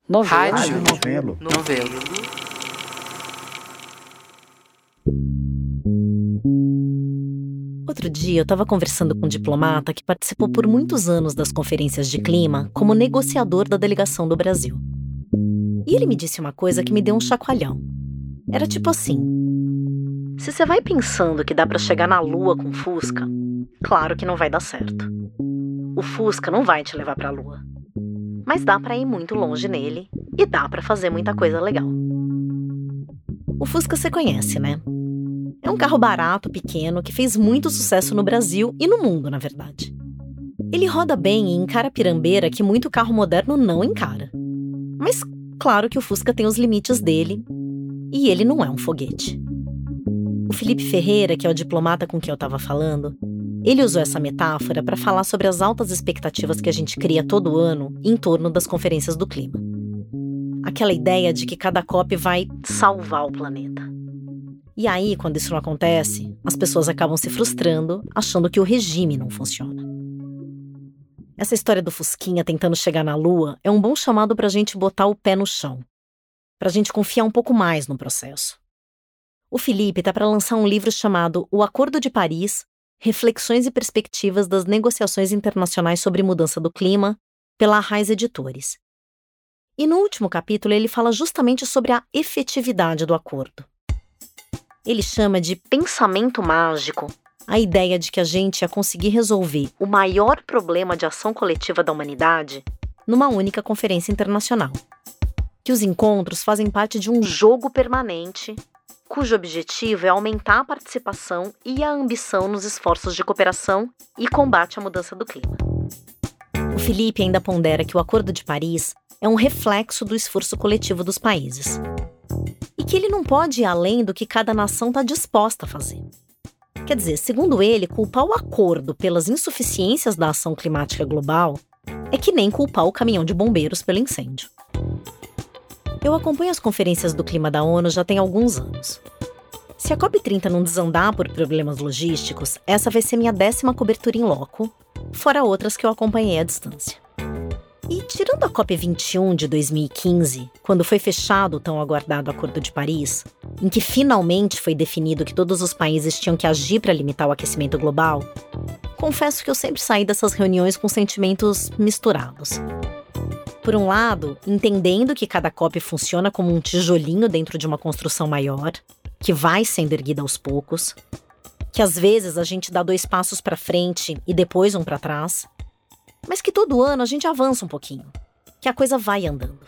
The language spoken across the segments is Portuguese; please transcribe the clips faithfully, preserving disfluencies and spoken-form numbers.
Novelo. Rádio Novelo. Novelo. Outro dia eu estava conversando com um diplomata que participou por muitos anos das conferências de clima como negociador da delegação do Brasil. E ele me disse uma coisa que me deu um chacoalhão. Era tipo assim: se você vai pensando que dá pra chegar na Lua com Fusca, claro que não vai dar certo. O Fusca não vai te levar pra Lua. Mas dá pra ir muito longe nele e dá pra fazer muita coisa legal. O Fusca você conhece, né? É um carro barato, pequeno, que fez muito sucesso no Brasil e no mundo, na verdade. Ele roda bem e encara a pirambeira que muito carro moderno não encara. Mas claro que o Fusca tem os limites dele e ele não é um foguete. O Felipe Ferreira, que é o diplomata com quem eu estava falando, ele usou essa metáfora para falar sobre as altas expectativas que a gente cria todo ano em torno das conferências do clima. Aquela ideia de que cada COP vai salvar o planeta. E aí, quando isso não acontece, as pessoas acabam se frustrando, achando que o regime não funciona. Essa história do Fusquinha tentando chegar na Lua é um bom chamado para a gente botar o pé no chão, para a gente confiar um pouco mais no processo. O Felipe está para lançar um livro chamado O Acordo de Paris, Reflexões e Perspectivas das Negociações Internacionais sobre Mudança do Clima, pela Arraiz Editores. E no último capítulo ele fala justamente sobre a efetividade do acordo. Ele chama de pensamento mágico a ideia de que a gente ia conseguir resolver o maior problema de ação coletiva da humanidade numa única conferência internacional. Que os encontros fazem parte de um jogo permanente, cujo objetivo é aumentar a participação e a ambição nos esforços de cooperação e combate à mudança do clima. O Felipe ainda pondera que o Acordo de Paris é um reflexo do esforço coletivo dos países. E que ele não pode ir além do que cada nação está disposta a fazer. Quer dizer, segundo ele, culpar o acordo pelas insuficiências da ação climática global é que nem culpar o caminhão de bombeiros pelo incêndio. Eu acompanho as conferências do clima da ONU já tem alguns anos. Se a COP trinta não desandar por problemas logísticos, essa vai ser minha décima cobertura em loco, fora outras que eu acompanhei à distância. E tirando a COP vinte e um de dois mil e quinze, quando foi fechado o tão aguardado Acordo de Paris, em que finalmente foi definido que todos os países tinham que agir para limitar o aquecimento global, confesso que eu sempre saí dessas reuniões com sentimentos misturados. Por um lado, entendendo que cada COP funciona como um tijolinho dentro de uma construção maior, que vai sendo erguida aos poucos, que às vezes a gente dá dois passos para frente e depois um para trás, mas que todo ano a gente avança um pouquinho, que a coisa vai andando.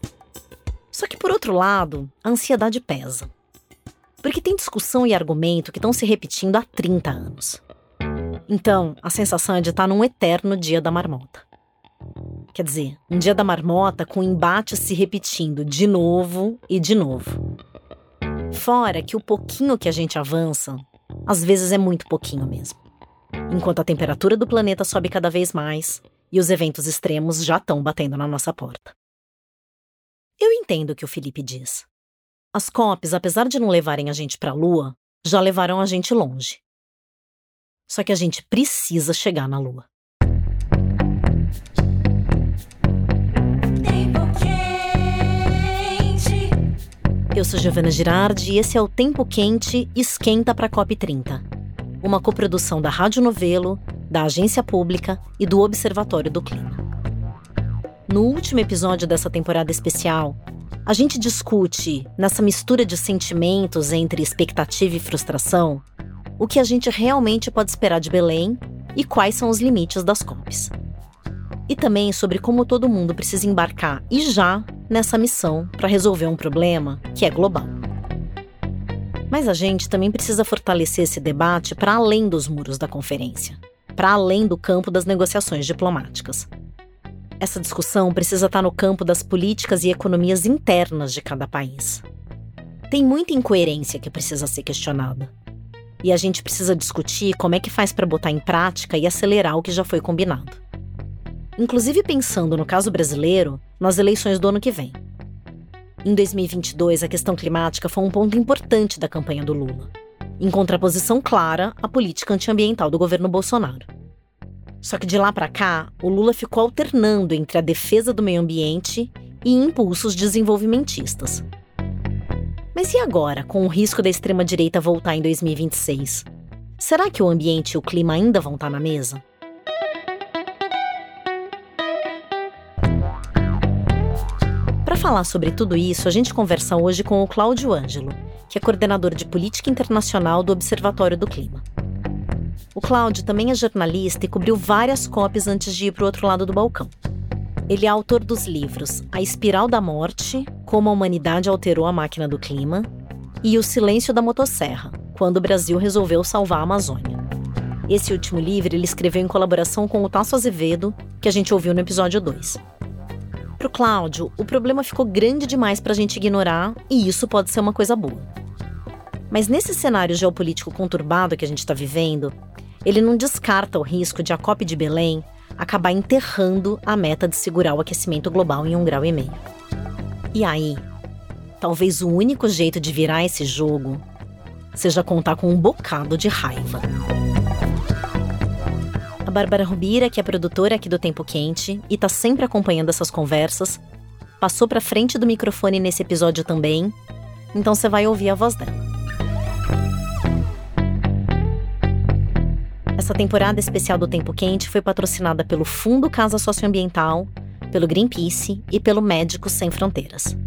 Só que, por outro lado, a ansiedade pesa. Porque tem discussão e argumento que estão se repetindo há trinta anos. Então, a sensação é de estar num eterno dia da marmota. Quer dizer, um dia da marmota com embates se repetindo de novo e de novo. Fora que o pouquinho que a gente avança, às vezes é muito pouquinho mesmo. Enquanto a temperatura do planeta sobe cada vez mais e os eventos extremos já estão batendo na nossa porta. Eu entendo o que o Felipe diz. As COPs, apesar de não levarem a gente para a Lua, já levaram a gente longe. Só que a gente precisa chegar na Lua. Eu sou Giovana Girardi e esse é o Tempo Quente Esquenta para a COP trinta. Uma coprodução da Rádio Novelo, da Agência Pública e do Observatório do Clima. No último episódio dessa temporada especial, a gente discute, nessa mistura de sentimentos entre expectativa e frustração, o que a gente realmente pode esperar de Belém e quais são os limites das COPs. E também sobre como todo mundo precisa embarcar, e já, nessa missão para resolver um problema que é global. Mas a gente também precisa fortalecer esse debate para além dos muros da conferência, para além do campo das negociações diplomáticas. Essa discussão precisa estar no campo das políticas e economias internas de cada país. Tem muita incoerência que precisa ser questionada. E a gente precisa discutir como é que faz para botar em prática e acelerar o que já foi combinado. Inclusive pensando, no caso brasileiro, nas eleições do ano que vem. Em dois mil e vinte e dois, a questão climática foi um ponto importante da campanha do Lula, em contraposição clara à política antiambiental do governo Bolsonaro. Só que de lá para cá, o Lula ficou alternando entre a defesa do meio ambiente e impulsos desenvolvimentistas. Mas e agora, com o risco da extrema-direita voltar em dois mil e vinte e seis? Será que o ambiente e o clima ainda vão estar na mesa? Para falar sobre tudo isso, a gente conversa hoje com o Cláudio Ângelo, que é coordenador de Política Internacional do Observatório do Clima. O Cláudio também é jornalista e cobriu várias COPs antes de ir para o outro lado do balcão. Ele é autor dos livros A Espiral da Morte, Como a Humanidade Alterou a Máquina do Clima, e O Silêncio da Motosserra, Quando o Brasil Resolveu Salvar a Amazônia. Esse último livro ele escreveu em colaboração com o Tasso Azevedo, que a gente ouviu no episódio dois. Para o Cláudio, o problema ficou grande demais para a gente ignorar, e isso pode ser uma coisa boa. Mas nesse cenário geopolítico conturbado que a gente está vivendo, ele não descarta o risco de a COP de Belém acabar enterrando a meta de segurar o aquecimento global em um grau e meio. E aí, talvez o único jeito de virar esse jogo seja contar com um bocado de raiva. A Bárbara Rubira, que é produtora aqui do Tempo Quente e tá sempre acompanhando essas conversas, passou pra frente do microfone nesse episódio também, então você vai ouvir a voz dela. Essa temporada especial do Tempo Quente foi patrocinada pelo Fundo Casa Socioambiental, pelo Greenpeace e pelo Médicos Sem Fronteiras.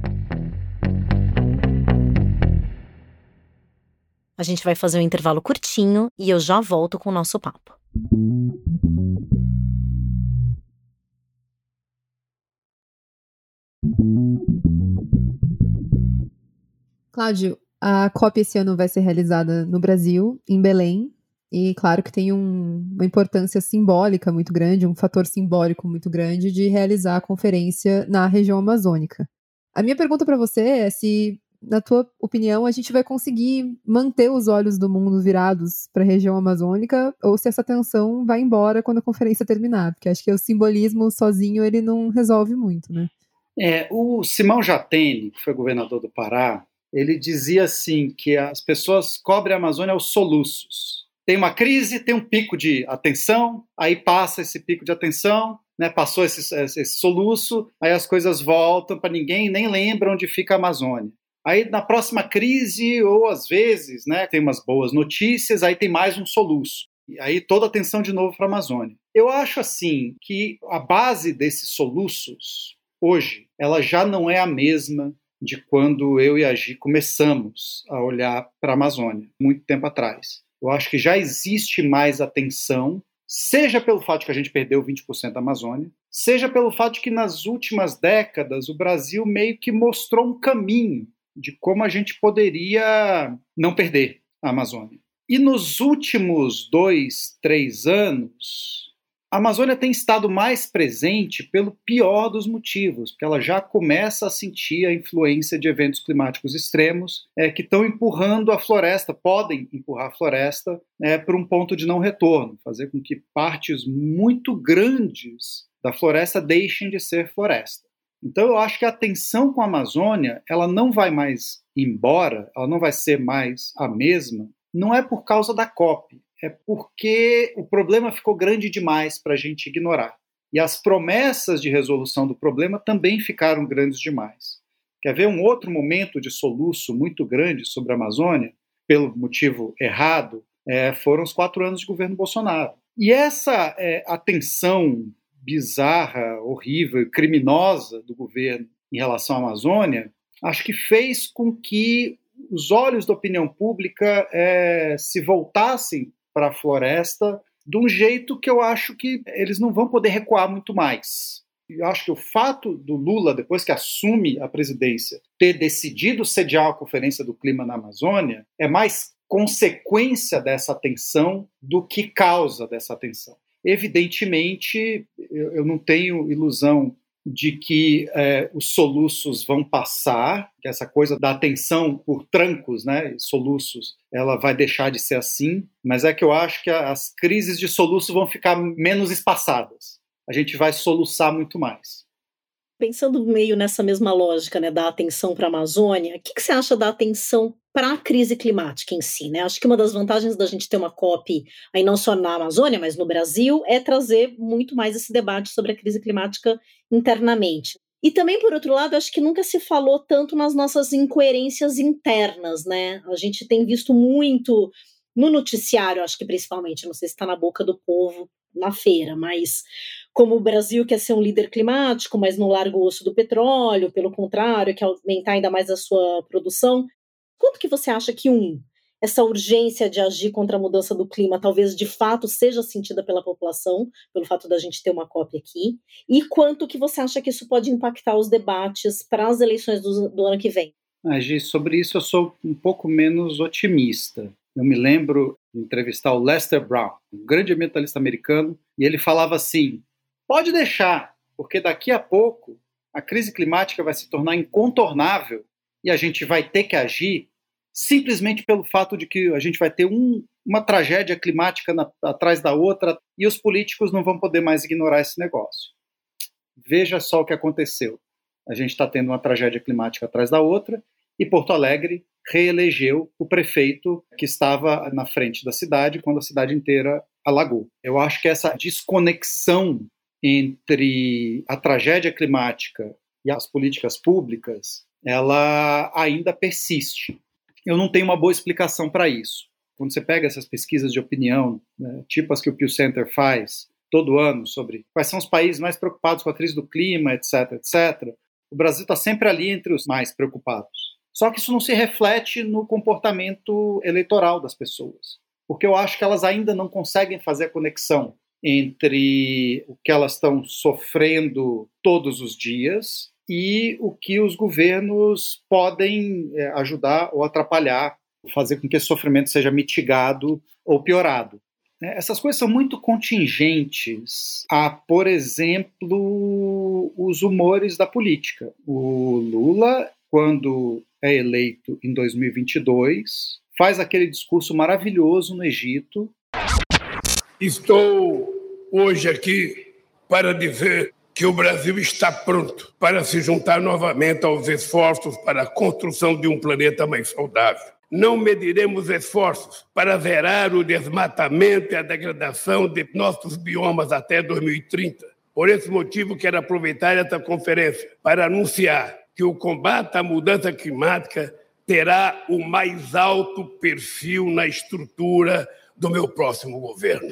A gente vai fazer um intervalo curtinho e eu já volto com o nosso papo. Cláudio, a COP esse ano vai ser realizada no Brasil, em Belém. E claro que tem um, uma importância simbólica muito grande, um fator simbólico muito grande de realizar a conferência na região amazônica. A minha pergunta para você é se, na tua opinião, a gente vai conseguir manter os olhos do mundo virados para a região amazônica ou se essa tensão vai embora quando a conferência terminar, porque acho que o simbolismo sozinho ele não resolve muito, né? É, o Simão Jatene, que foi governador do Pará, ele dizia assim que as pessoas cobrem a Amazônia aos soluços. Tem uma crise, tem um pico de atenção, aí passa esse pico de atenção, né, passou esse, esse soluço, aí as coisas voltam para ninguém, nem lembra onde fica a Amazônia. Aí na próxima crise, ou às vezes, né, tem umas boas notícias, aí tem mais um soluço. E aí toda a atenção de novo para a Amazônia. Eu acho assim que a base desses soluços, hoje, ela já não é a mesma de quando eu e a Gi começamos a olhar para a Amazônia, muito tempo atrás. Eu acho que já existe mais atenção, seja pelo fato de que a gente perdeu vinte por cento da Amazônia, seja pelo fato de que nas últimas décadas o Brasil meio que mostrou um caminho de como a gente poderia não perder a Amazônia. E nos últimos dois, três anos, a Amazônia tem estado mais presente pelo pior dos motivos, porque ela já começa a sentir a influência de eventos climáticos extremos é, que estão empurrando a floresta, podem empurrar a floresta é, para um ponto de não retorno, fazer com que partes muito grandes da floresta deixem de ser floresta. Então eu acho que a tensão com a Amazônia ela não vai mais embora, ela não vai ser mais a mesma, não é por causa da COP, é porque o problema ficou grande demais para a gente ignorar. E as promessas de resolução do problema também ficaram grandes demais. Quer ver um outro momento de soluço muito grande sobre a Amazônia, pelo motivo errado, é, foram os quatro anos de governo Bolsonaro. E essa é, atenção bizarra, horrível, criminosa do governo em relação à Amazônia, acho que fez com que os olhos da opinião pública é, se voltassem para a floresta de um jeito que eu acho que eles não vão poder recuar muito mais. Eu acho que o fato do Lula, depois que assume a presidência, ter decidido sediar a Conferência do Clima na Amazônia, é mais consequência dessa tensão do que causa dessa tensão. Evidentemente, eu não tenho ilusão de que é, os soluços vão passar, que essa coisa da atenção por trancos, né, soluços, ela vai deixar de ser assim, mas é que eu acho que as crises de soluço vão ficar menos espaçadas. A gente vai soluçar muito mais. Pensando meio nessa mesma lógica, né, da atenção para a Amazônia, o que, que você acha da atenção para a crise climática em si, né? Acho que uma das vantagens da gente ter uma COP, aí não só na Amazônia, mas no Brasil, é trazer muito mais esse debate sobre a crise climática internamente. E também, por outro lado, acho que nunca se falou tanto nas nossas incoerências internas, né? A gente tem visto muito no noticiário, acho que principalmente, não sei se está na boca do povo na feira, mas como o Brasil quer ser um líder climático, mas não larga o osso do petróleo, pelo contrário, quer aumentar ainda mais a sua produção. Quanto que você acha que, um, essa urgência de agir contra a mudança do clima talvez de fato seja sentida pela população, pelo fato da gente ter uma COP aqui, e quanto que você acha que isso pode impactar os debates para as eleições do, do ano que vem? Ah, Gi, sobre isso eu sou um pouco menos otimista. Eu me lembro de entrevistar o Lester Brown, um grande ambientalista americano, e ele falava assim, pode deixar, porque daqui a pouco a crise climática vai se tornar incontornável e a gente vai ter que agir simplesmente pelo fato de que a gente vai ter um, uma tragédia climática na, atrás da outra e os políticos não vão poder mais ignorar esse negócio. Veja só o que aconteceu. A gente está tendo uma tragédia climática atrás da outra e Porto Alegre reelegeu o prefeito que estava na frente da cidade quando a cidade inteira alagou. Eu acho que essa desconexão entre a tragédia climática e as políticas públicas, ela ainda persiste. Eu não tenho uma boa explicação para isso. Quando você pega essas pesquisas de opinião, né, tipo as que o Pew Center faz todo ano, sobre quais são os países mais preocupados com a crise do clima, etc, etcétera, o Brasil está sempre ali entre os mais preocupados. Só que isso não se reflete no comportamento eleitoral das pessoas, porque eu acho que elas ainda não conseguem fazer a conexão entre o que elas estão sofrendo todos os dias e o que os governos podem é, ajudar ou atrapalhar, fazer com que esse sofrimento seja mitigado ou piorado. Essas coisas são muito contingentes a, por exemplo, os humores da política. O Lula, quando é eleito em dois mil e vinte e dois, faz aquele discurso maravilhoso no Egito. Estou hoje aqui para dizer que o Brasil está pronto para se juntar novamente aos esforços para a construção de um planeta mais saudável. Não mediremos esforços para zerar o desmatamento e a degradação de nossos biomas até dois mil e trinta. Por esse motivo, quero aproveitar essa conferência para anunciar que o combate à mudança climática terá o mais alto perfil na estrutura do meu próximo governo.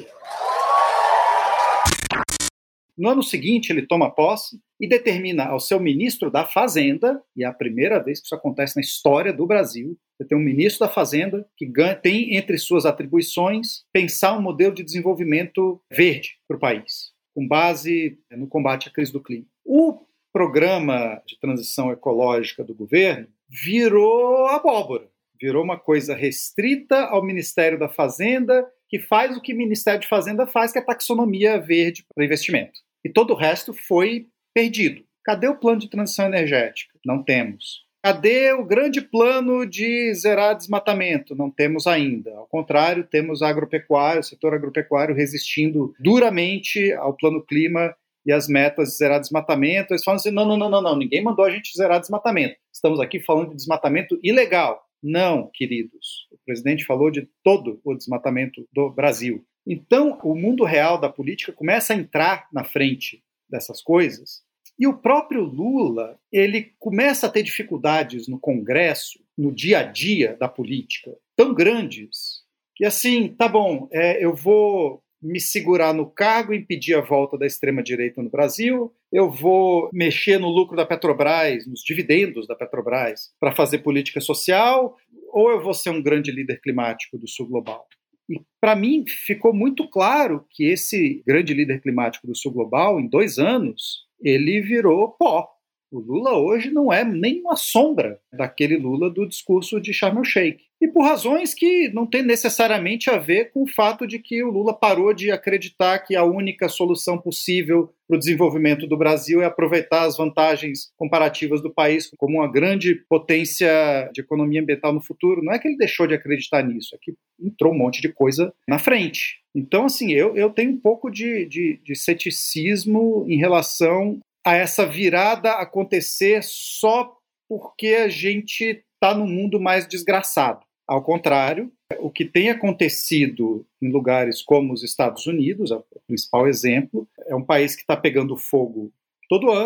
No ano seguinte, ele toma posse e determina ao seu ministro da Fazenda, e é a primeira vez que isso acontece na história do Brasil, você tem um ministro da Fazenda que ganha, tem entre suas atribuições pensar um modelo de desenvolvimento verde para o país, com base no combate à crise do clima. O programa de transição ecológica do governo virou abóbora, virou uma coisa restrita ao Ministério da Fazenda, que faz o que o Ministério de Fazenda faz, que é taxonomia verde para investimento. E todo o resto foi perdido. Cadê o plano de transição energética? Não temos. Cadê o grande plano de zerar desmatamento? Não temos ainda. Ao contrário, temos a agropecuária, o setor agropecuário resistindo duramente ao plano clima e às metas de zerar desmatamento. Eles falam assim, não, não, não, não, não, ninguém mandou a gente zerar desmatamento. Estamos aqui falando de desmatamento ilegal. Não, queridos. O presidente falou de todo o desmatamento do Brasil. Então, o mundo real da política começa a entrar na frente dessas coisas. E o próprio Lula, ele começa a ter dificuldades no Congresso, no dia a dia da política, tão grandes, que assim, tá bom, é, eu vou me segurar no cargo e impedir a volta da extrema-direita no Brasil, eu vou mexer no lucro da Petrobras, nos dividendos da Petrobras, para fazer política social, ou eu vou ser um grande líder climático do Sul Global? E, para mim, ficou muito claro que esse grande líder climático do Sul Global, em dois anos, ele virou pó. O Lula hoje não é nem uma sombra daquele Lula do discurso de Sharm el-Sheikh. E por razões que não tem necessariamente a ver com o fato de que o Lula parou de acreditar que a única solução possível para o desenvolvimento do Brasil é aproveitar as vantagens comparativas do país como uma grande potência de economia ambiental no futuro. Não é que ele deixou de acreditar nisso, é que entrou um monte de coisa na frente. Então, assim, eu, eu tenho um pouco de, de, de ceticismo em relação a essa virada acontecer só porque a gente está num mundo mais desgraçado. Ao contrário, o que tem acontecido em lugares como os Estados Unidos, é o principal exemplo, é um país que está pegando fogo todo ano,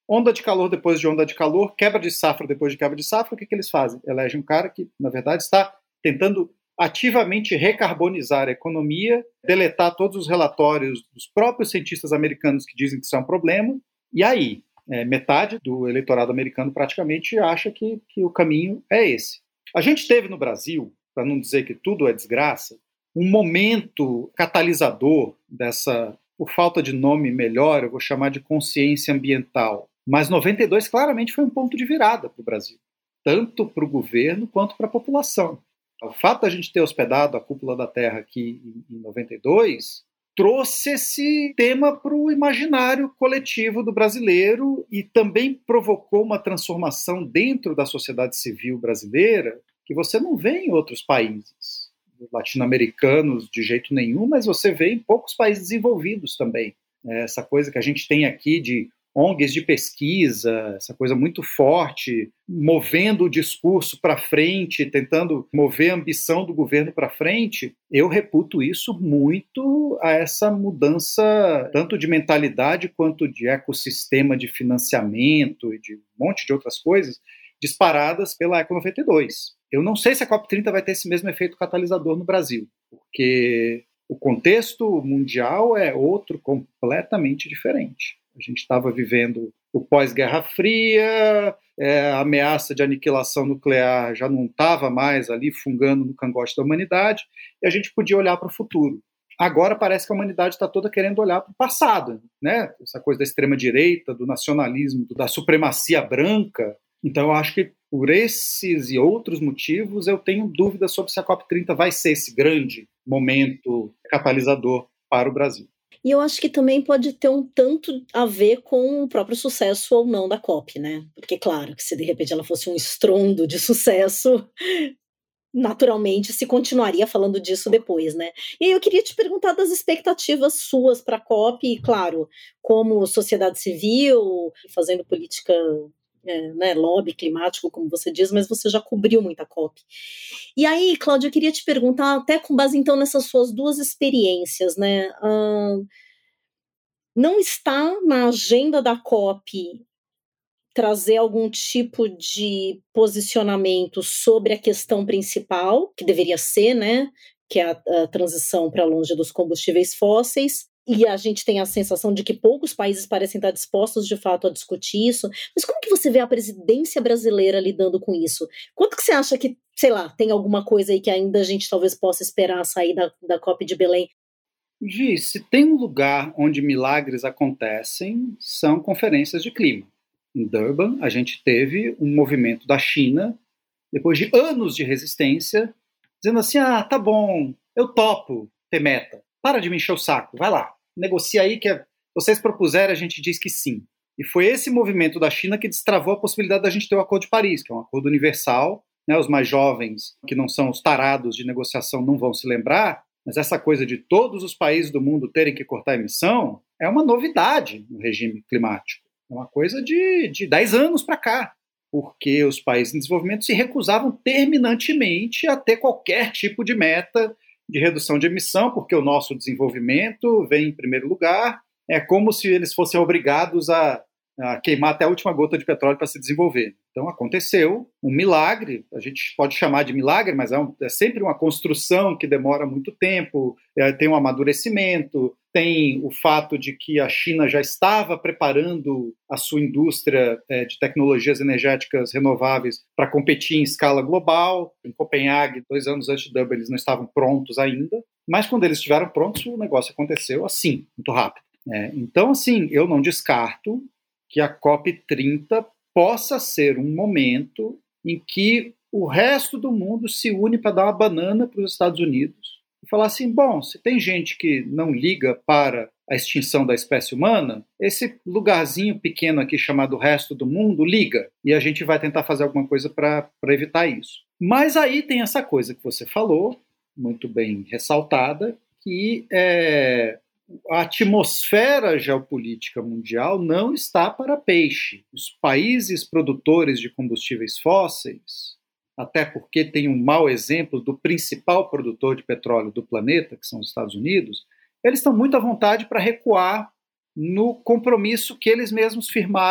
onda de calor depois de onda de calor, quebra de safra depois de quebra de safra, o que, que eles fazem? Elegem um cara que, na verdade, está tentando ativamente recarbonizar a economia, deletar todos os relatórios dos próprios cientistas americanos que dizem que isso é um problema, e aí, é, metade do eleitorado americano praticamente acha que, que o caminho é esse. A gente teve no Brasil, para não dizer que tudo é desgraça, um momento catalisador dessa, por falta de nome melhor, eu vou chamar de consciência ambiental. Mas noventa e dois claramente foi um ponto de virada para o Brasil, tanto para o governo quanto para a população. O fato de a gente ter hospedado a Cúpula da Terra aqui em noventa e dois trouxe esse tema para o imaginário coletivo do brasileiro e também provocou uma transformação dentro da sociedade civil brasileira que você não vê em outros países latino-americanos de jeito nenhum, mas você vê em poucos países desenvolvidos também. Essa coisa que a gente tem aqui de O N Gs de pesquisa, essa coisa muito forte, movendo o discurso para frente, tentando mover a ambição do governo para frente, eu reputo isso muito a essa mudança, tanto de mentalidade quanto de ecossistema de financiamento e de um monte de outras coisas, disparadas pela Eco noventa e dois. Eu não sei se a COP trinta vai ter esse mesmo efeito catalisador no Brasil, porque o contexto mundial é outro completamente diferente. A gente estava vivendo o pós-Guerra Fria, é, a ameaça de aniquilação nuclear já não estava mais ali fungando no cangote da humanidade, e a gente podia olhar para o futuro. Agora parece que a humanidade está toda querendo olhar para o passado, né? Essa coisa da extrema-direita, do nacionalismo, da supremacia branca. Então eu acho que por esses e outros motivos eu tenho dúvidas sobre se a COP trinta vai ser esse grande momento catalisador para o Brasil. E eu acho que também pode ter um tanto a ver com o próprio sucesso ou não da COP, né? Porque, claro, que se de repente ela fosse um estrondo de sucesso, naturalmente se continuaria falando disso depois, né? E aí eu queria te perguntar das expectativas suas para a COP, e, claro, como sociedade civil, fazendo política, é, né, lobby climático, como você diz, mas você já cobriu muita COP. E aí, Cláudia, eu queria te perguntar, até com base então nessas suas duas experiências, né? Uh, não está na agenda da COP trazer algum tipo de posicionamento sobre a questão principal, que deveria ser, né? Que é a, a transição para longe dos combustíveis fósseis. E a gente tem a sensação de que poucos países parecem estar dispostos, de fato, a discutir isso. Mas como que você vê a presidência brasileira lidando com isso? Quanto que você acha que, sei lá, tem alguma coisa aí que ainda a gente talvez possa esperar sair da, da COP de Belém? Gi, se tem um lugar onde milagres acontecem, são conferências de clima. Em Durban, a gente teve um movimento da China, depois de anos de resistência, dizendo assim, ah, tá bom, eu topo ter meta. Para de me encher o saco, vai lá, negocia aí que vocês propuserem, a gente diz que sim. E foi esse movimento da China que destravou a possibilidade da gente ter o Acordo de Paris, que é um acordo universal, né? Os mais jovens, que não são os tarados de negociação, não vão se lembrar, mas essa coisa de todos os países do mundo terem que cortar a emissão é uma novidade no regime climático. É uma coisa de, de dez anos para cá, porque os países em desenvolvimento se recusavam terminantemente a ter qualquer tipo de meta de redução de emissão, porque o nosso desenvolvimento vem em primeiro lugar, é como se eles fossem obrigados a, a queimar até a última gota de petróleo para se desenvolver. Então aconteceu um milagre, a gente pode chamar de milagre, mas é, um, é sempre uma construção que demora muito tempo, é, tem um amadurecimento, tem o fato de que a China já estava preparando a sua indústria é, de tecnologias energéticas renováveis para competir em escala global. Em Copenhague, dois anos antes de Durban, eles não estavam prontos ainda, mas quando eles estiveram prontos, o negócio aconteceu assim, muito rápido. É, então, assim, eu não descarto que a COP trinta possa ser um momento em que o resto do mundo se une para dar uma banana para os Estados Unidos e falar assim, bom, se tem gente que não liga para a extinção da espécie humana, esse lugarzinho pequeno aqui chamado resto do mundo liga, e a gente vai tentar fazer alguma coisa para evitar isso. Mas aí tem essa coisa que você falou, muito bem ressaltada, que é... a atmosfera geopolítica mundial não está para peixe. Os países produtores de combustíveis fósseis, até porque tem um mau exemplo do principal produtor de petróleo do planeta, que são os Estados Unidos, eles estão muito à vontade para recuar no compromisso que eles mesmos firmaram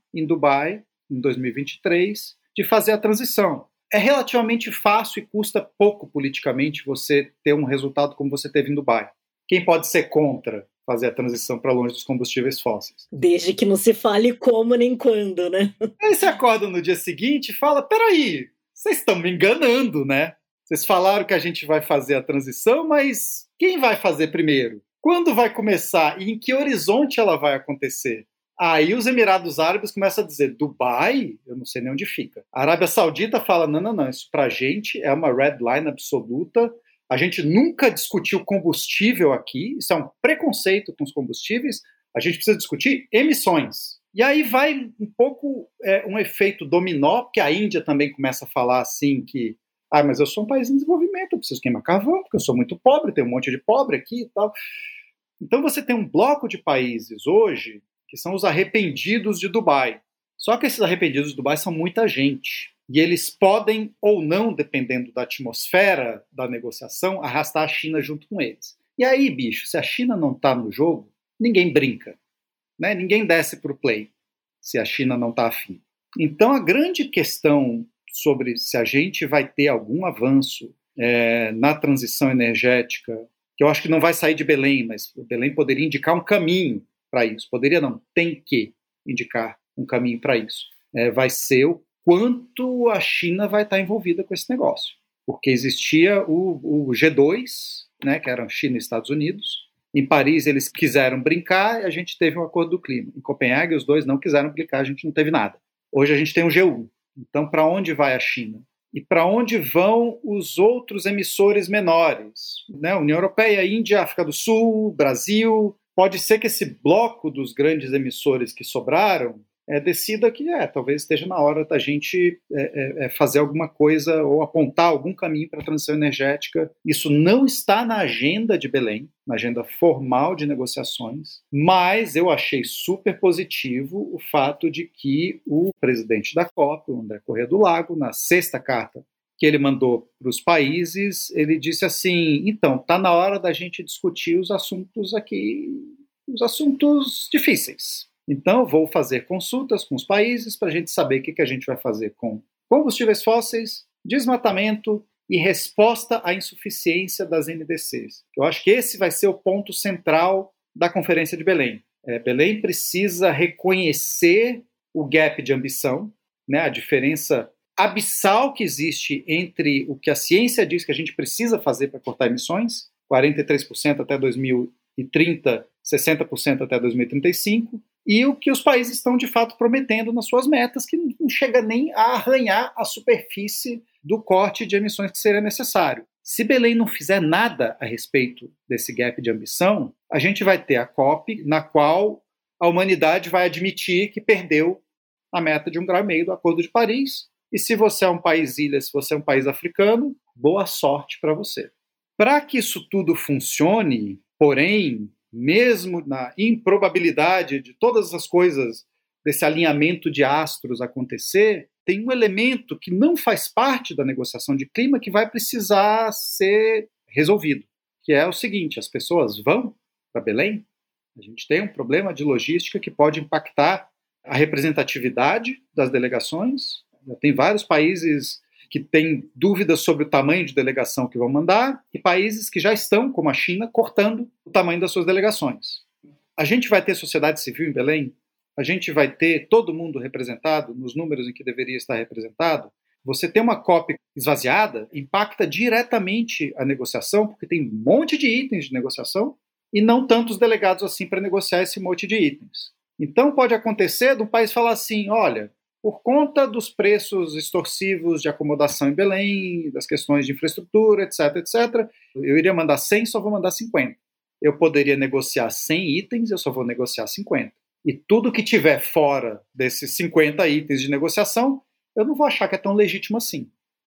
em Dubai, em dois mil e vinte e três, de fazer a transição. É relativamente fácil e custa pouco politicamente você ter um resultado como você teve em Dubai. Quem pode ser contra fazer a transição para longe dos combustíveis fósseis? Desde que não se fale como nem quando, né? Aí você acorda no dia seguinte e fala, peraí, vocês estão me enganando, né? Vocês falaram que a gente vai fazer a transição, mas quem vai fazer primeiro? Quando vai começar e em que horizonte ela vai acontecer? Aí os Emirados Árabes começam a dizer, Dubai? Eu não sei nem onde fica. A Arábia Saudita fala, não, não, não, isso pra gente é uma red line absoluta. A gente nunca discutiu combustível aqui, isso é um preconceito com os combustíveis. A gente precisa discutir emissões. E aí vai um pouco é, um efeito dominó, porque a Índia também começa a falar assim que ah, mas eu sou um país em desenvolvimento, eu preciso queimar carvão, porque eu sou muito pobre, tem um monte de pobre aqui e tal. Então você tem um bloco de países hoje que são os arrependidos de Dubai. Só que esses arrependidos de Dubai são muita gente. E eles podem ou não, dependendo da atmosfera da negociação, arrastar a China junto com eles. E aí, bicho, se a China não está no jogo, ninguém brinca. Né? Ninguém desce para o play, se a China não está afim. Então a grande questão sobre se a gente vai ter algum avanço é, na transição energética, que eu acho que não vai sair de Belém, mas Belém poderia indicar um caminho para isso. Poderia não, tem que indicar um caminho para isso. É, vai ser o quanto a China vai estar envolvida com esse negócio. Porque existia o, o G dois, né, que eram China e Estados Unidos. Em Paris eles quiseram brincar e a gente teve um acordo do clima. Em Copenhague os dois não quiseram brincar, a gente não teve nada. Hoje a gente tem o G um. Então, para onde vai a China? E para onde vão os outros emissores menores? Né? União Europeia, Índia, África do Sul, Brasil. Pode ser que esse bloco dos grandes emissores que sobraram é, decida que é, talvez esteja na hora da gente é, é, fazer alguma coisa ou apontar algum caminho para a transição energética. Isso não está na agenda de Belém, na agenda formal de negociações, mas eu achei super positivo o fato de que o presidente da COP, o André Corrêa do Lago, na sexta carta que ele mandou para os países, ele disse assim, então, está na hora da gente discutir os assuntos aqui, os assuntos difíceis. Então, vou fazer consultas com os países para a gente saber o que, que a gente vai fazer com combustíveis fósseis, desmatamento e resposta à insuficiência das N D Cs. Eu acho que esse vai ser o ponto central da Conferência de Belém. É, Belém precisa reconhecer o gap de ambição, né, a diferença abissal que existe entre o que a ciência diz que a gente precisa fazer para cortar emissões, quarenta e três por cento até dois mil e trinta, sessenta por cento até dois mil e trinta e cinco, e o que os países estão de fato prometendo nas suas metas, que não chega nem a arranhar a superfície do corte de emissões que seria necessário. Se Belém não fizer nada a respeito desse gap de ambição, a gente vai ter a COP na qual a humanidade vai admitir que perdeu a meta de um grau e meio do Acordo de Paris. E se você é um país ilha, se você é um país africano, boa sorte para você. Para que isso tudo funcione, porém, mesmo na improbabilidade de todas as coisas, desse alinhamento de astros acontecer, tem um elemento que não faz parte da negociação de clima que vai precisar ser resolvido, que é o seguinte, as pessoas vão para Belém, a gente tem um problema de logística que pode impactar a representatividade das delegações. Tem vários países que têm dúvidas sobre o tamanho de delegação que vão mandar e países que já estão, como a China, cortando o tamanho das suas delegações. A gente vai ter sociedade civil em Belém? A gente vai ter todo mundo representado nos números em que deveria estar representado? Você ter uma COP esvaziada impacta diretamente a negociação, porque tem um monte de itens de negociação e não tantos delegados assim para negociar esse monte de itens. Então pode acontecer de um país falar assim, olha, por conta dos preços extorsivos de acomodação em Belém, das questões de infraestrutura, etc, etcétera, eu iria mandar cem, só vou mandar cinquenta. Eu poderia negociar cem itens, eu só vou negociar cinquenta. E tudo que tiver fora desses cinquenta itens de negociação, eu não vou achar que é tão legítimo assim.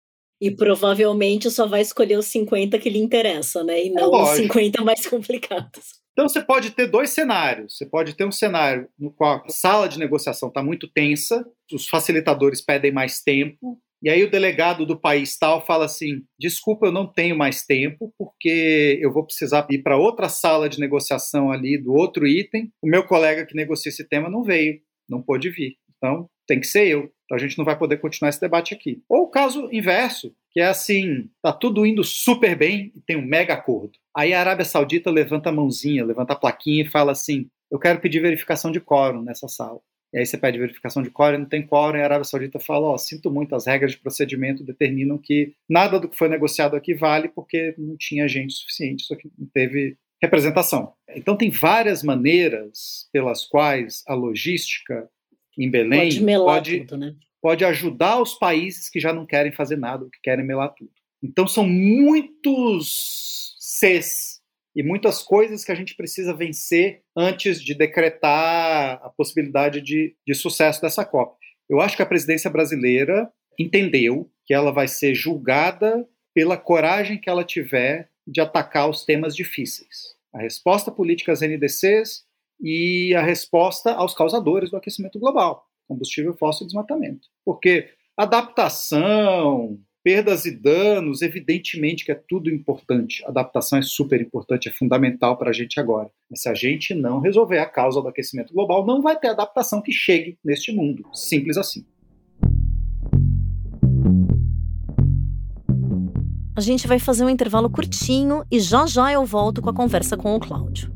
E provavelmente só vai escolher os cinquenta que lhe interessam, né? E não é os cinquenta mais complicados. Então você pode ter dois cenários. Você pode ter um cenário no qual a sala de negociação está muito tensa, os facilitadores pedem mais tempo, e aí o delegado do país tal fala assim, desculpa, eu não tenho mais tempo, porque eu vou precisar ir para outra sala de negociação ali do outro item. O meu colega que negocia esse tema não veio, não pôde vir. Então, tem que ser eu. Então, a gente não vai poder continuar esse debate aqui. Ou o caso inverso, que é assim, tá tudo indo super bem e tem um mega acordo. Aí a Arábia Saudita levanta a mãozinha, levanta a plaquinha e fala assim, eu quero pedir verificação de quórum nessa sala. E aí você pede verificação de quórum e não tem quórum, e a Arábia Saudita fala, ó, oh, sinto muito, as regras de procedimento determinam que nada do que foi negociado aqui vale porque não tinha gente suficiente, isso aqui não teve representação. Então tem várias maneiras pelas quais a logística em Belém pode, melar pode, tudo, né? pode ajudar os países que já não querem fazer nada, ou que querem melar tudo. Então são muitos Cs e muitas coisas que a gente precisa vencer antes de decretar a possibilidade de, de sucesso dessa COP. Eu acho que a presidência brasileira entendeu que ela vai ser julgada pela coragem que ela tiver de atacar os temas difíceis. A resposta política às N D Cs e a resposta aos causadores do aquecimento global, combustível fóssil e desmatamento. Porque adaptação, perdas e danos, evidentemente que é tudo importante. Adaptação é super importante, é fundamental para a gente agora. Mas se a gente não resolver a causa do aquecimento global, não vai ter adaptação que chegue neste mundo. Simples assim. A gente vai fazer um intervalo curtinho e já já eu volto com a conversa com o Cláudio.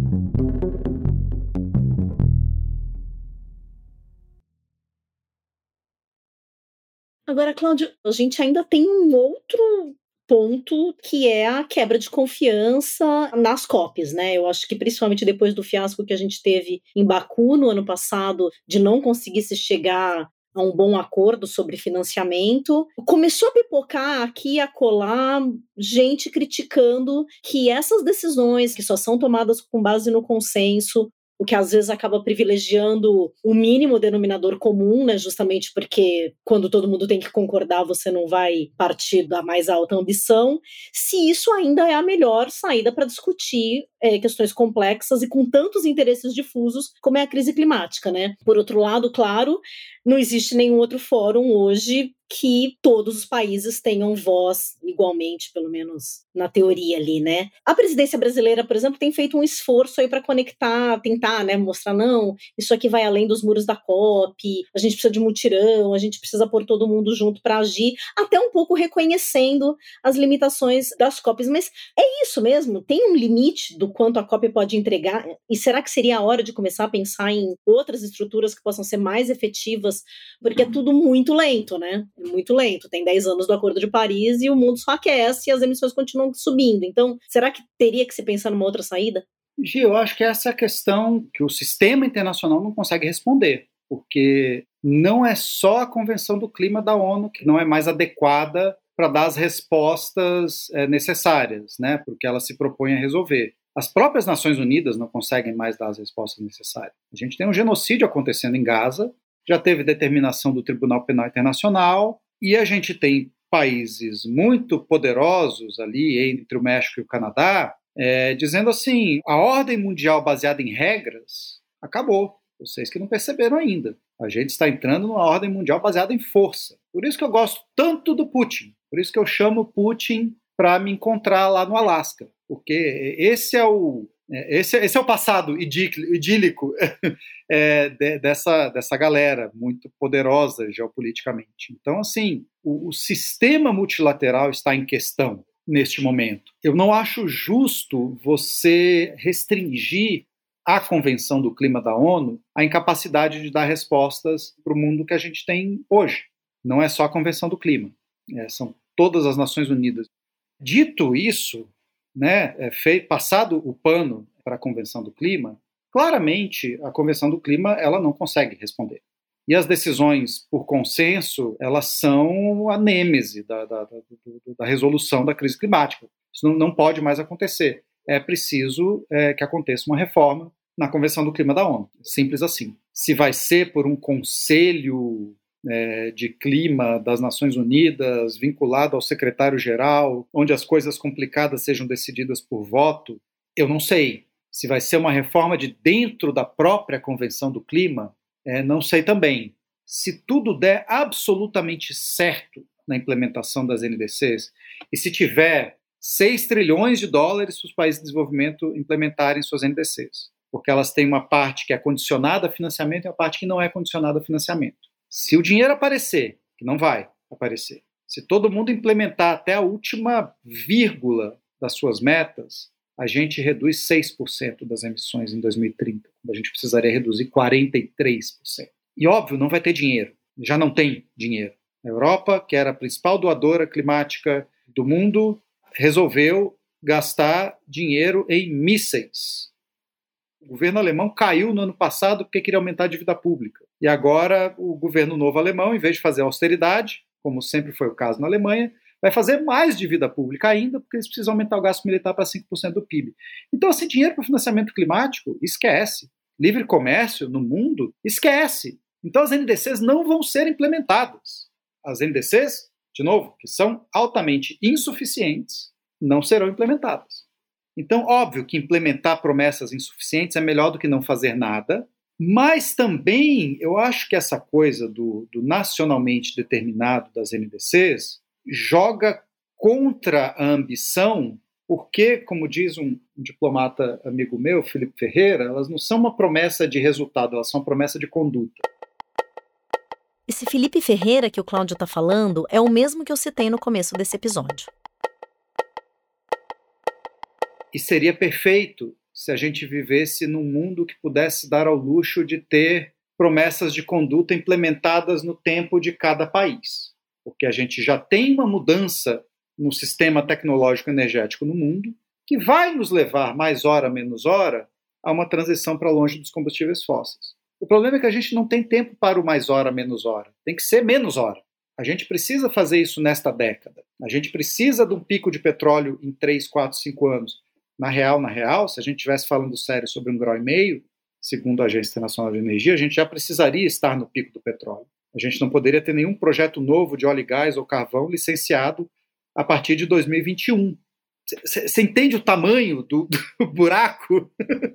Agora, Cláudio, a gente ainda tem um outro ponto que é a quebra de confiança nas COPs, né? Eu acho que principalmente depois do fiasco que a gente teve em Baku no ano passado, de não conseguir se chegar a um bom acordo sobre financiamento, começou a pipocar aqui e acolá gente criticando que essas decisões que só são tomadas com base no consenso, o que às vezes acaba privilegiando o mínimo denominador comum, né, justamente porque quando todo mundo tem que concordar, você não vai partir da mais alta ambição, se isso ainda é a melhor saída para discutir é, questões complexas e com tantos interesses difusos como é a crise climática, né? Por outro lado, claro, não existe nenhum outro fórum hoje que todos os países tenham voz igualmente, pelo menos na teoria ali, né? A presidência brasileira, por exemplo, tem feito um esforço aí para conectar, tentar, né, mostrar, não, isso aqui vai além dos muros da COP, a gente precisa de mutirão, a gente precisa pôr todo mundo junto para agir, até um pouco reconhecendo as limitações das COPs, mas é isso mesmo? Tem um limite do quanto a COP pode entregar? E será que seria a hora de começar a pensar em outras estruturas que possam ser mais efetivas? Porque é tudo muito lento, né? É muito lento. Tem dez anos do Acordo de Paris e o mundo só aquece e as emissões continuam subindo. Então, será que teria que se pensar numa outra saída? Gi, eu acho que essa é a questão que o sistema internacional não consegue responder, porque não é só a Convenção do Clima da ONU que não é mais adequada para dar as respostas é, necessárias, né, porque ela se propõe a resolver. As próprias Nações Unidas não conseguem mais dar as respostas necessárias. A gente tem um genocídio acontecendo em Gaza, já teve determinação do Tribunal Penal Internacional, e a gente tem países muito poderosos ali, entre o México e o Canadá, é, dizendo assim, a ordem mundial baseada em regras acabou. Vocês que não perceberam ainda. A gente está entrando numa ordem mundial baseada em força. Por isso que eu gosto tanto do Putin. Por isso que eu chamo Putin para me encontrar lá no Alasca. Porque esse é o, esse, esse é o passado idílico é, de, dessa, dessa galera muito poderosa geopoliticamente. Então, assim, o, o sistema multilateral está em questão neste momento. Eu não acho justo você restringir a Convenção do Clima da ONU a incapacidade de dar respostas para o mundo que a gente tem hoje. Não é só a Convenção do Clima, é, são todas as Nações Unidas. Dito isso, né, é feito, passado o pano para a Convenção do Clima, claramente a Convenção do Clima ela não consegue responder. E as decisões por consenso, elas são a nêmese da, da, da, da resolução da crise climática. Isso não, não pode mais acontecer. É preciso é, que aconteça uma reforma na Convenção do Clima da ONU. Simples assim. Se vai ser por um conselho é, de clima das Nações Unidas, vinculado ao secretário-geral, onde as coisas complicadas sejam decididas por voto, eu não sei. Se vai ser uma reforma de dentro da própria Convenção do Clima, é, não sei também. Se tudo der absolutamente certo na implementação das N D Cs, e se tiver seis trilhões de dólares para os países de desenvolvimento implementarem suas N D Cs, porque elas têm uma parte que é condicionada a financiamento e uma parte que não é condicionada a financiamento. Se o dinheiro aparecer, que não vai aparecer, se todo mundo implementar até a última vírgula das suas metas, a gente reduz seis por cento das emissões em dois mil e trinta, quando a gente precisaria reduzir quarenta e três por cento. E óbvio, não vai ter dinheiro, já não tem dinheiro. A Europa, que era a principal doadora climática do mundo, resolveu gastar dinheiro em mísseis. O governo alemão caiu no ano passado porque queria aumentar a dívida pública. E agora o governo novo alemão, em vez de fazer austeridade, como sempre foi o caso na Alemanha, vai fazer mais dívida pública ainda, porque eles precisam aumentar o gasto militar para cinco por cento do P I B. Então, assim, dinheiro para financiamento climático, esquece. Livre comércio no mundo, esquece. Então, as N D Cs não vão ser implementadas. As N D Cs, de novo, que são altamente insuficientes, não serão implementadas. Então, óbvio que implementar promessas insuficientes é melhor do que não fazer nada, mas também eu acho que essa coisa do, do nacionalmente determinado das N D Cs joga contra a ambição, porque, como diz um diplomata amigo meu, Felipe Ferreira, elas não são uma promessa de resultado, elas são uma promessa de conduta. Esse Felipe Ferreira que o Cláudio está falando é o mesmo que eu citei no começo desse episódio. E seria perfeito se a gente vivesse num mundo que pudesse dar ao luxo de ter promessas de conduta implementadas no tempo de cada país. Porque a gente já tem uma mudança no sistema tecnológico energético no mundo que vai nos levar, mais hora, menos hora, a uma transição para longe dos combustíveis fósseis. O problema é que a gente não tem tempo para o mais hora, menos hora. Tem que ser menos hora. A gente precisa fazer isso nesta década. A gente precisa de um pico de petróleo em três, quatro, cinco anos. Na real, na real, se a gente estivesse falando sério sobre um grau e meio, segundo a Agência Internacional de Energia, a gente já precisaria estar no pico do petróleo. A gente não poderia ter nenhum projeto novo de óleo e gás ou carvão licenciado a partir de dois mil e vinte e um. Você entende o tamanho do, do buraco?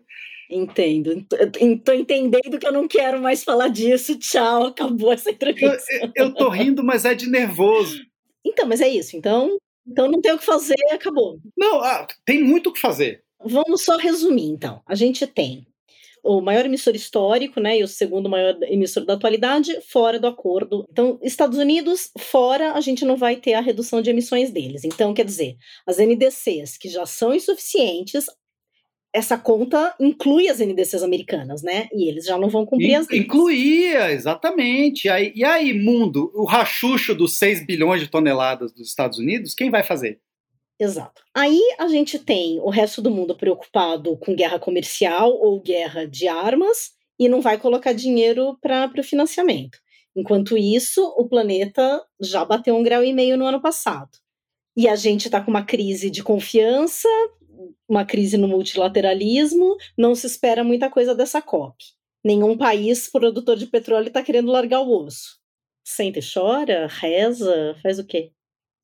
Entendo. Estou entendendo que eu não quero mais falar disso. Tchau, acabou essa entrevista. Eu estou rindo, mas é de nervoso. Então, mas é isso. Então, então não tem o que fazer, acabou. Não, ah, tem muito o que fazer. Vamos só resumir, então. A gente tem o maior emissor histórico, né, e o segundo maior emissor da atualidade, fora do acordo. Então, Estados Unidos, fora, a gente não vai ter a redução de emissões deles. Então, quer dizer, as N D Cs, que já são insuficientes, essa conta inclui as N D Cs americanas, né? E eles já não vão cumprir In, as deles. Incluía, exatamente. E aí, e aí, mundo, o rachucho dos seis bilhões de toneladas dos Estados Unidos, quem vai fazer? Exato. Aí a gente tem o resto do mundo preocupado com guerra comercial ou guerra de armas e não vai colocar dinheiro para o financiamento. Enquanto isso, o planeta já bateu um grau e meio no ano passado. E a gente está com uma crise de confiança, uma crise no multilateralismo, não se espera muita coisa dessa COP. Nenhum país produtor de petróleo está querendo largar o osso. Senta e chora, reza, faz o quê?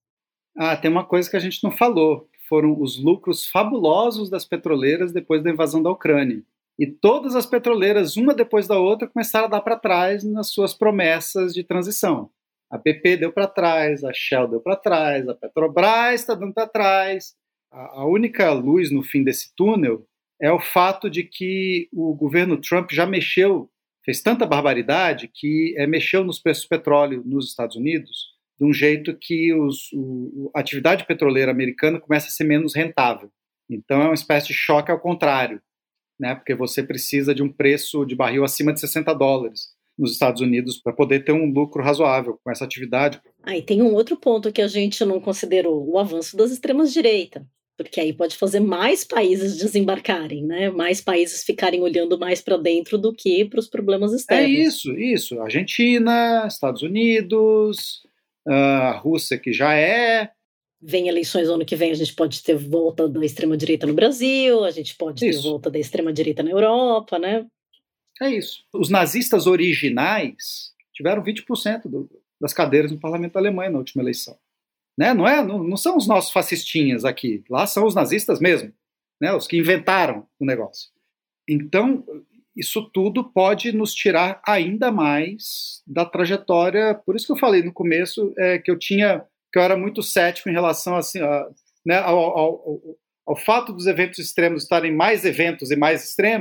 Ah, tem uma coisa que a gente não falou, foram os lucros fabulosos das petroleiras depois da invasão da Ucrânia. E todas as petroleiras, uma depois da outra, começaram a dar para trás nas suas promessas de transição. A B P deu para trás, a Shell deu para trás, a Petrobras está dando para trás. A única luz no fim desse túnel é o fato de que o governo Trump já mexeu, fez tanta barbaridade que é, mexeu nos preços do petróleo nos Estados Unidos de um jeito que os, o, a atividade petroleira americana começa a ser menos rentável. Então é uma espécie de choque ao contrário, né? Porque você precisa de um preço de barril acima de sessenta dólares nos Estados Unidos para poder ter um lucro razoável com essa atividade. Ah, e tem um outro ponto que a gente não considerou, o avanço das extremas-direita, porque aí pode fazer mais países desembarcarem, né? Mais países ficarem olhando mais para dentro do que para os problemas externos. É isso, isso. Argentina, Estados Unidos, a Rússia, que já é. Vem eleições ano que vem, a gente pode ter volta da extrema-direita no Brasil, a gente pode isso. ter volta da extrema-direita na Europa, né? É isso. Os nazistas originais tiveram vinte por cento do, das cadeiras no parlamento da Alemanha na última eleição. Né? Não, é, não, não são os nossos fascistinhas aqui. Lá são os nazistas mesmo, né? Os que inventaram o negócio. Então, isso tudo pode nos tirar ainda mais da trajetória. Por isso que eu falei no começo é, que eu tinha, que eu era muito cético em relação assim, a, né, ao, ao, ao, ao fato dos eventos extremos estarem mais eventos e mais extremos.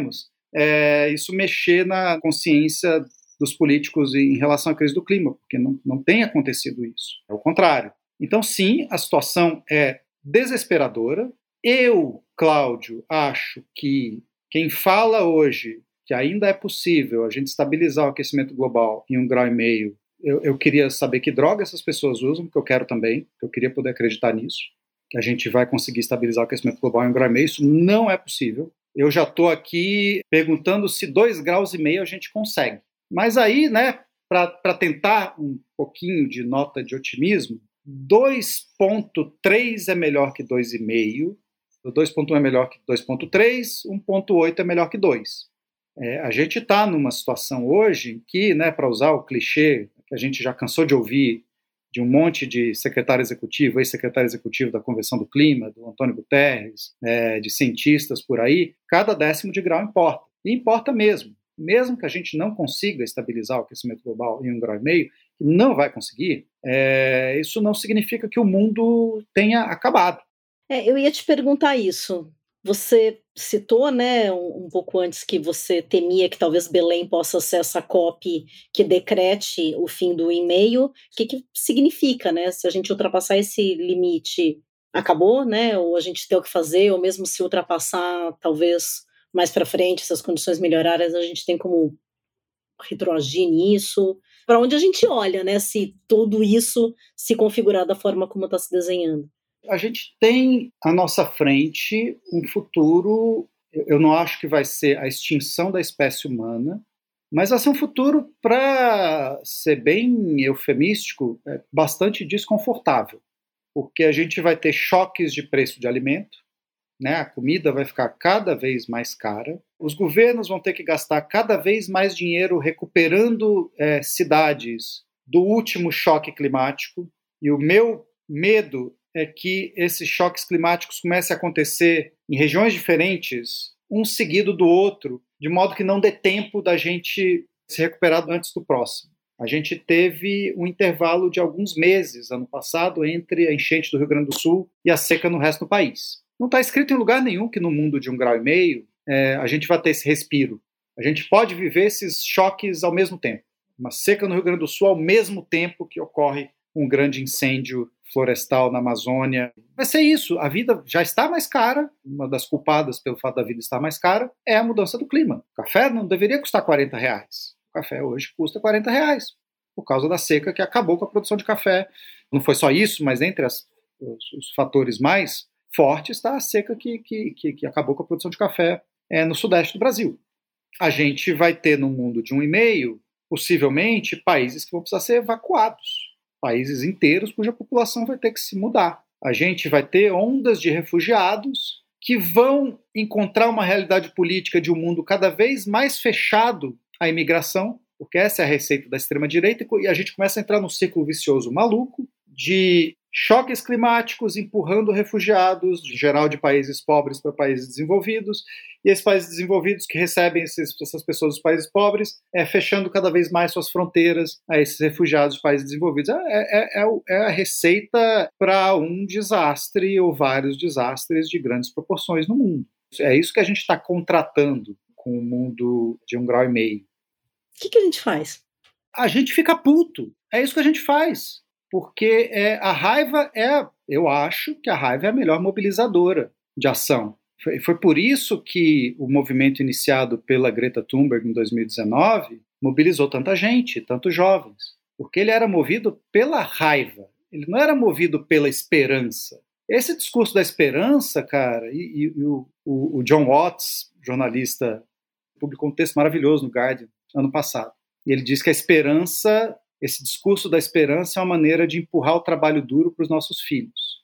é, isso mexer na consciência dos políticos em relação à crise do clima, porque não, não tem acontecido isso. É o contrário. Então, sim, a situação é desesperadora. Eu, Cláudio, acho que quem fala hoje que ainda é possível a gente estabilizar o aquecimento global em um grau e meio, eu, eu queria saber que droga essas pessoas usam, porque eu quero também, eu queria poder acreditar nisso, que a gente vai conseguir estabilizar o aquecimento global em um grau e meio. Isso não é possível. Eu já estou aqui perguntando se dois graus e meio a gente consegue. Mas aí, né, para tentar um pouquinho de nota de otimismo, dois ponto três é melhor que dois vírgula cinco, o dois ponto um é melhor que dois ponto três, um ponto oito é melhor que dois. É, a gente está numa situação hoje em que, né, para usar o clichê que a gente já cansou de ouvir de um monte de secretário executivo, ex-secretário executivo da Convenção do Clima, do Antônio Guterres, é, de cientistas por aí, cada décimo de grau importa. E importa mesmo. Mesmo que a gente não consiga estabilizar o aquecimento global em um grau e meio, que não vai conseguir, é, isso não significa que o mundo tenha acabado. É, eu ia te perguntar isso. Você citou, né, um, um pouco antes que você temia que talvez Belém possa ser essa COP que decrete o fim do e-mail. O que, que significa, né? Se a gente ultrapassar esse limite, acabou, né? Ou a gente tem o que fazer, ou mesmo se ultrapassar, talvez mais para frente, se as condições melhorarem, a gente tem como retroagir nisso. Para onde a gente olha, né? Se tudo isso se configurar da forma como está se desenhando. A gente tem à nossa frente um futuro, eu não acho que vai ser a extinção da espécie humana, mas vai ser um futuro, para ser bem eufemístico, é bastante desconfortável, porque a gente vai ter choques de preço de alimento, né? A comida vai ficar cada vez mais cara, os governos vão ter que gastar cada vez mais dinheiro recuperando é, cidades do último choque climático, e o meu medo é que esses choques climáticos comecem a acontecer em regiões diferentes, um seguido do outro, de modo que não dê tempo da gente se recuperar antes do próximo. A gente teve um intervalo de alguns meses, ano passado, entre a enchente do Rio Grande do Sul e a seca no resto do país. Não está escrito em lugar nenhum que no mundo de um grau e meio é, a gente vai ter esse respiro. A gente pode viver esses choques ao mesmo tempo. Uma seca no Rio Grande do Sul ao mesmo tempo que ocorre um grande incêndio florestal na Amazônia. Vai ser isso. A vida já está mais cara. Uma das culpadas pelo fato da vida estar mais cara é a mudança do clima. O café não deveria custar quarenta reais. O café hoje custa quarenta reais, por causa da seca que acabou com a produção de café. Não foi só isso, mas entre as, os, os fatores mais fortes está a seca que, que, que, que acabou com a produção de café é, no sudeste do Brasil. A gente vai ter no mundo de um e meio, possivelmente, países que vão precisar ser evacuados. Países inteiros cuja população vai ter que se mudar. A gente vai ter ondas de refugiados que vão encontrar uma realidade política de um mundo cada vez mais fechado à imigração, porque essa é a receita da extrema-direita, e a gente começa a entrar num ciclo vicioso maluco de choques climáticos empurrando refugiados, em geral de países pobres para países desenvolvidos, e esses países desenvolvidos que recebem esses, essas pessoas dos países pobres, é, fechando cada vez mais suas fronteiras a esses refugiados de países desenvolvidos. É, é, é, é a receita para um desastre ou vários desastres de grandes proporções no mundo. É isso que a gente está contratando com o mundo de um grau e meio. O que, que a gente faz? A gente fica puto. É isso que a gente faz. Porque é, a raiva é, eu acho que a raiva é a melhor mobilizadora de ação. Foi, foi por isso que o movimento iniciado pela Greta Thunberg em dois mil e dezenove mobilizou tanta gente, tantos jovens. Porque ele era movido pela raiva, ele não era movido pela esperança. Esse discurso da esperança, cara, e, e, e o, o, o John Watts, jornalista, publicou um texto maravilhoso no Guardian ano passado. E ele diz que a esperança... Esse discurso da esperança é uma maneira de empurrar o trabalho duro para os nossos filhos.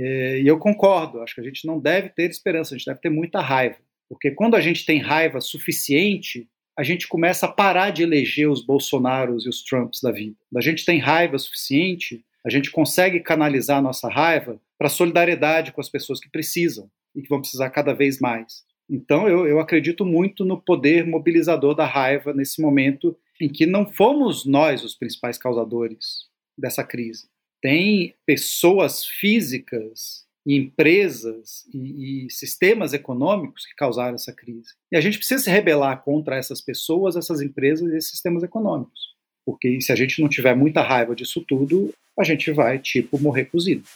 E eu concordo, acho que a gente não deve ter esperança, a gente deve ter muita raiva. Porque quando a gente tem raiva suficiente, a gente começa a parar de eleger os Bolsonaros e os Trumps da vida. Quando a gente tem raiva suficiente, a gente consegue canalizar a nossa raiva para a solidariedade com as pessoas que precisam e que vão precisar cada vez mais. Então eu, eu acredito muito no poder mobilizador da raiva nesse momento em que não fomos nós os principais causadores dessa crise. Tem pessoas físicas e empresas e, e sistemas econômicos que causaram essa crise. E a gente precisa se rebelar contra essas pessoas, essas empresas e esses sistemas econômicos. Porque se a gente não tiver muita raiva disso tudo, a gente vai, tipo, morrer cozido.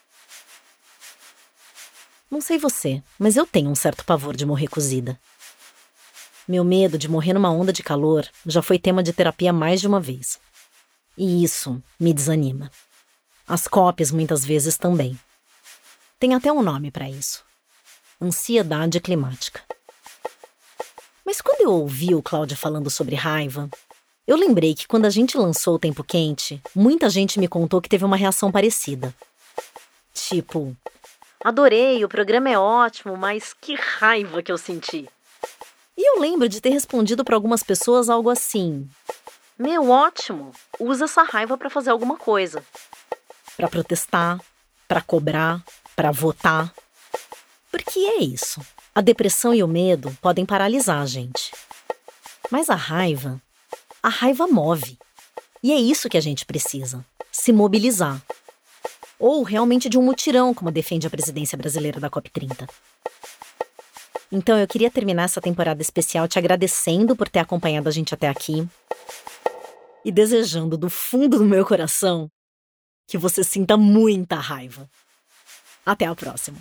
Não sei você, mas eu tenho um certo pavor de morrer cozida. Meu medo de morrer numa onda de calor já foi tema de terapia mais de uma vez. E isso me desanima. As cópias muitas vezes também. Tem até um nome para isso. Ansiedade climática. Mas quando eu ouvi o Cláudio falando sobre raiva, eu lembrei que quando a gente lançou o Tempo Quente, muita gente me contou que teve uma reação parecida. Tipo, adorei, o programa é ótimo, mas que raiva que eu senti. E eu lembro de ter respondido para algumas pessoas algo assim: meu, ótimo, usa essa raiva para fazer alguma coisa. Para protestar, para cobrar, para votar. Porque é isso. A depressão e o medo podem paralisar a gente. Mas a raiva, a raiva move. E é isso que a gente precisa, se mobilizar. Ou realmente de um mutirão, como defende a presidência brasileira da COP trinta. Então eu queria terminar essa temporada especial te agradecendo por ter acompanhado a gente até aqui e desejando do fundo do meu coração que você sinta muita raiva. Até a próxima.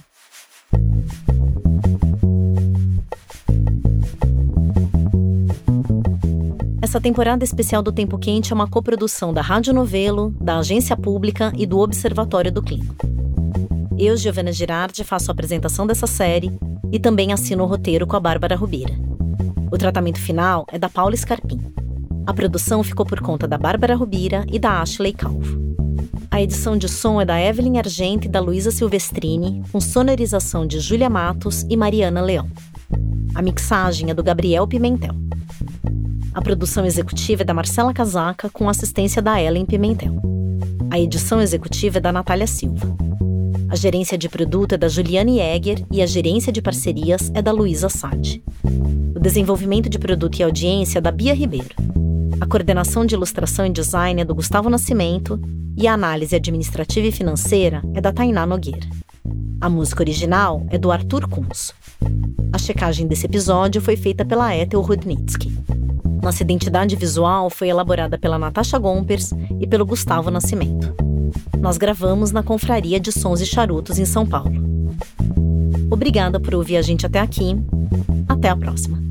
Essa temporada especial do Tempo Quente é uma coprodução da Rádio Novelo, da Agência Pública e do Observatório do Clima. Eu, Giovana Girardi, faço a apresentação dessa série e também assino o roteiro com a Bárbara Rubira. O tratamento final é da Paula Scarpim. A produção ficou por conta da Bárbara Rubira e da Ashley Calvo. A edição de som é da Evelyn Argente e da Luísa Silvestrini, com sonorização de Júlia Matos e Mariana Leão. A mixagem é do Gabriel Pimentel. A produção executiva é da Marcela Casaca, com assistência da Ellen Pimentel. A edição executiva é da Natália Silva. A gerência de produto é da Juliane Egger e a gerência de parcerias é da Luísa Sade. O desenvolvimento de produto e audiência é da Bia Ribeiro. A coordenação de ilustração e design é do Gustavo Nascimento e a análise administrativa e financeira é da Tainá Nogueira. A música original é do Arthur Kunz. A checagem desse episódio foi feita pela Ethel Rudnitsky. Nossa identidade visual foi elaborada pela Natasha Gompers e pelo Gustavo Nascimento. Nós gravamos na Confraria de Sons e Charutos, em São Paulo. Obrigada por ouvir a gente até aqui. Até a próxima.